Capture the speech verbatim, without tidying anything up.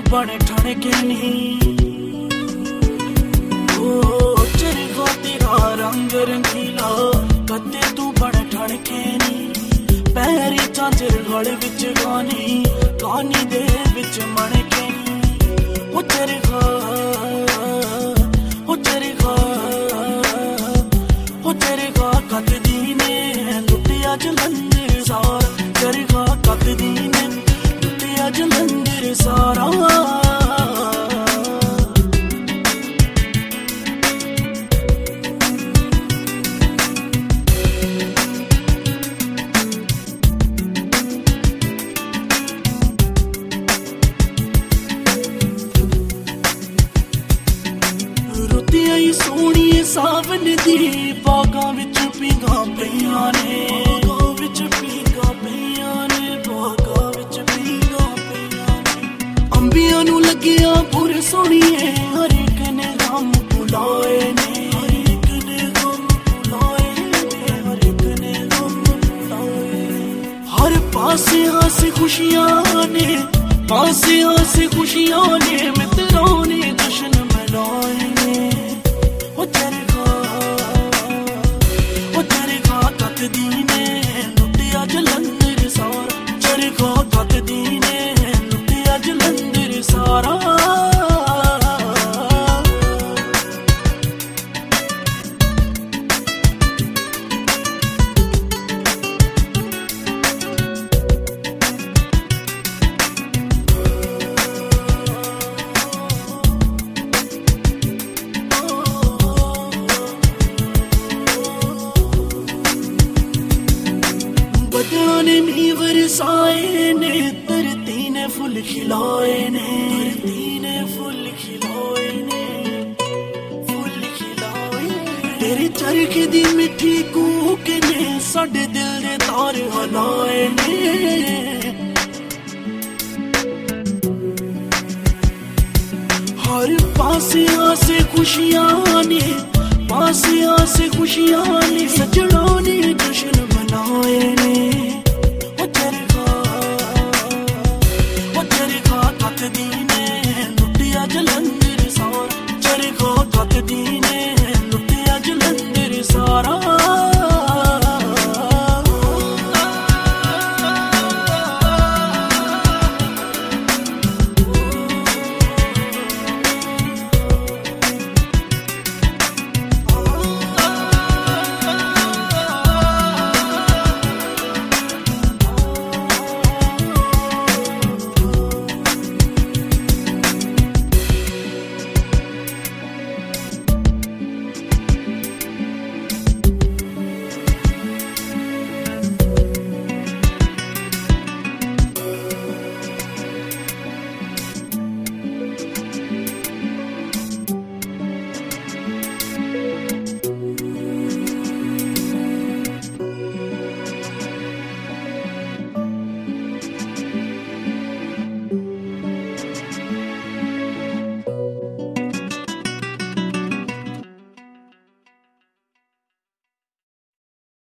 बड़े ठड़के नहीं ओ चरखा तेरा रंग रंगीला कदे तू बड़े ठड़के नहीं पैरी चांचर गल विच गानी गानी दे विच मणके नहीं ओ चरखा ओ चरखा ओ चरखा कददी ने लुटिया जलंधर सारा चरखा कददी ने लुटिया जलंधर सारा सोहनी सावन दी बागां विच पींघां पईयां ने बागां विच पींघां पईयां ने बागां विच पींघां पईयां ने अंबियां नूं लगिया पूरे सोहणीए हर एक ने गम भुलाए ने हर एक ने गम भुलाए ने हर एक ने गम भुलाए हर पासे हासे खुशियां ने पासे हासे खुशियां ने मित्रों ने जश्न मनाए ने ओ चरखा ओ चरखा कतदी ने लुटिया जलंधर सारा चरखा कतदी ने लुटिया जलंधर सारा ने मी बरसाए ने धरती ने फुल खिलाए ने धरती ने फुल खिलाए ने फुल खिलाए तेरे चरखे दी मिठी कूक ने साडे दिल दे तार हलाए ने हर पासे आसे खुशियां ने पासे आसे खुशियां ने सजणा ने जश्न मनाए ने कतदी ने लुटिया जलंधर सारा चरखा कतदी ने